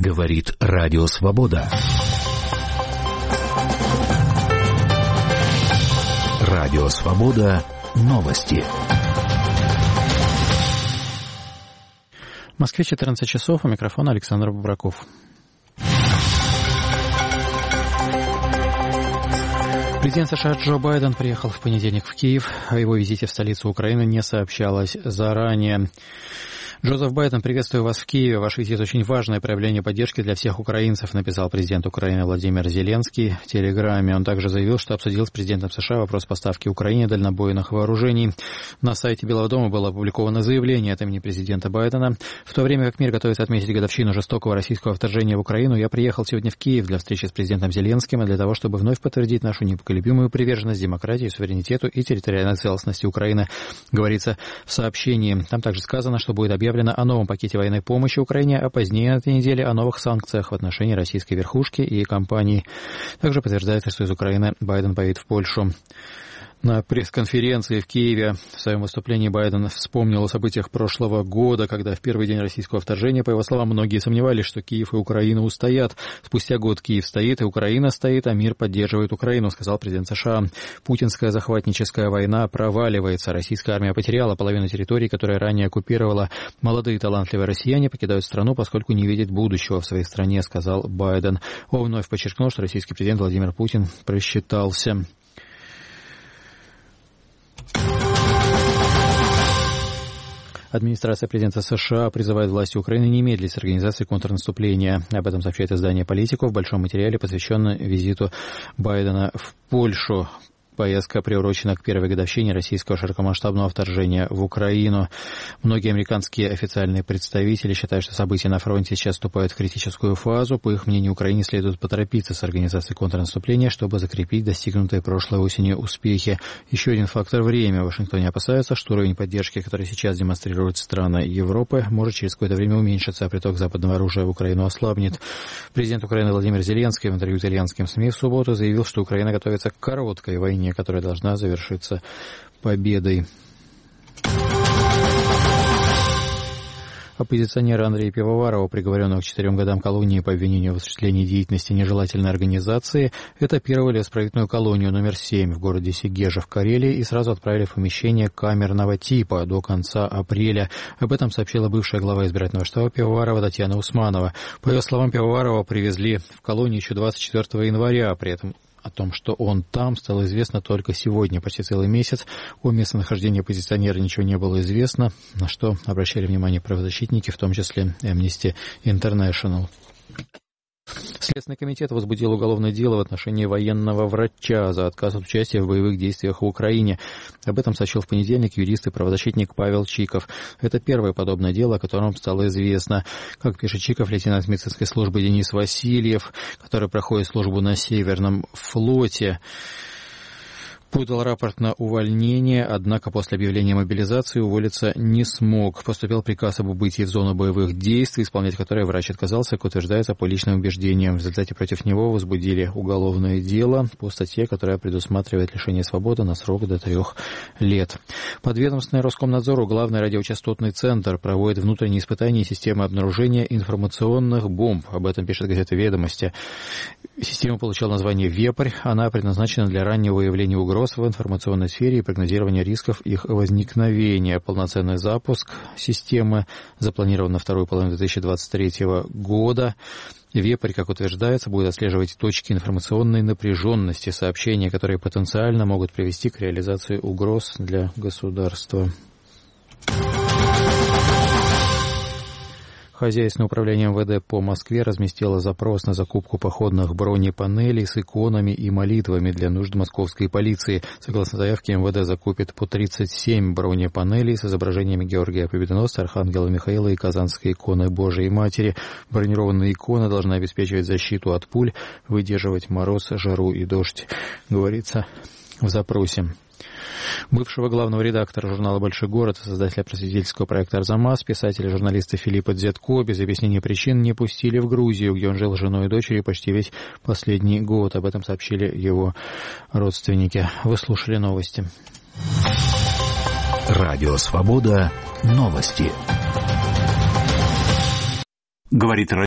Говорит Радио Свобода. Радио Свобода. Новости. В Москве 14 часов. У микрофона Александр Бубраков. Президент США Джо Байден приехал в понедельник в Киев. О его визите в столицу Украины не сообщалось заранее. Джозеф Байден, приветствую вас в Киеве. Ваш визит очень важное проявление поддержки для всех украинцев, написал президент Украины Владимир Зеленский в Телеграме. Он также заявил, что обсудил с президентом США вопрос поставки Украине дальнобойных вооружений. На сайте Белого дома было опубликовано заявление от имени президента Байдена. В то время как мир готовится отметить годовщину жестокого российского вторжения в Украину, я приехал сегодня в Киев для встречи с президентом Зеленским и для того, чтобы вновь подтвердить нашу непоколебимую приверженность демократии, суверенитету и территориальной целостности Украины, говорится в сообщении. Там также сказано, что будет объявлено о новом пакете военной помощи Украине, а позднее на этой неделе о новых санкциях в отношении российской верхушки и компаний. Также подтверждается, что из Украины Байден поедет в Польшу. На пресс-конференции в Киеве в своем выступлении Байден вспомнил о событиях прошлого года, когда в первый день российского вторжения, по его словам, многие сомневались, что Киев и Украина устоят. Спустя год Киев стоит, и Украина стоит, а мир поддерживает Украину, сказал президент США. Путинская захватническая война проваливается. Российская армия потеряла половину территорий, которые ранее оккупировала. Молодые талантливые россияне покидают страну, поскольку не видят будущего в своей стране, сказал Байден. Он вновь подчеркнул, что российский президент Владимир Путин просчитался. Администрация президента США призывает власти Украины не медлить с организацией контрнаступления. Об этом сообщает издание «Политику» в большом материале, посвященном визиту Байдена в Польшу. Поездка приурочена к первой годовщине российского широкомасштабного вторжения в Украину. Многие американские официальные представители считают, что события на фронте сейчас вступают в критическую фазу. По их мнению, Украине следует поторопиться с организацией контрнаступления, чтобы закрепить достигнутые прошлой осенью успехи. Еще один фактор — время. В Вашингтоне опасаются, что уровень поддержки, который сейчас демонстрируют страны Европы, может через какое-то время уменьшиться, а приток западного оружия в Украину ослабнет. Президент Украины Владимир Зеленский в интервью итальянским СМИ в субботу заявил, что Украина готовится к короткой войне, которая должна завершиться победой. Оппозиционера Андрея Пивоварова, приговоренного к 4 годам колонии по обвинению в осуществлении деятельности нежелательной организации, этапировали в исправительную колонию номер 7 в городе Сегежа в Карелии и сразу отправили в помещение камерного типа до конца апреля. Об этом сообщила бывшая глава избирательного штаба Пивоварова Татьяна Усманова. По ее словам, Пивоварова привезли в колонию еще 24 января, при этом о том, что он там, стало известно только сегодня, почти целый месяц. О местонахождении оппозиционера ничего не было известно, на что обращали внимание правозащитники, в том числе Amnesty International. Следственный комитет возбудил уголовное дело в отношении военного врача за отказ от участия в боевых действиях в Украине. Об этом сообщил в понедельник юрист и правозащитник Павел Чиков. Это первое подобное дело, о котором стало известно. Как пишет Чиков, лейтенант медицинской службы Денис Васильев, который проходит службу на Северном флоте, подал рапорт на увольнение, однако после объявления мобилизации уволиться не смог. Поступил приказ об убытии в зону боевых действий, исполнять которое врач отказался, как утверждается, по личным убеждениям. В результате против него возбудили уголовное дело по статье, которая предусматривает лишение свободы на срок до 3 лет. Подведомственный Роскомнадзору Главный радиочастотный центр проводит внутренние испытания системы обнаружения информационных бомб. Об этом пишет газета «Ведомости». Система получила название «Вепрь». Она предназначена для раннего выявления угроз в информационной сфере и прогнозирования рисков их возникновения. Полноценный запуск системы запланирован на вторую половину 2023 года. Вепрь, как утверждается, будет отслеживать точки информационной напряженности, сообщения, которые потенциально могут привести к реализации угроз для государства. Хозяйственное управление МВД по Москве разместило запрос на закупку походных бронепанелей с иконами и молитвами для нужд московской полиции. Согласно заявке, МВД закупит по 37 бронепанелей с изображениями Георгия Победоносца, Архангела Михаила и Казанской иконы Божией Матери. Бронированная икона должна обеспечивать защиту от пуль, выдерживать мороз, жару и дождь, говорится в запросе. Бывшего главного редактора журнала «Большой город» и создателя просветительского проекта «Арзамас», писателя и журналиста Филиппа Дзятко без объяснения причин не пустили в Грузию, где он жил с женой и дочерью почти весь последний год. Об этом сообщили его родственники. Вы слушали новости. Радио «Свобода». Новости. Говорит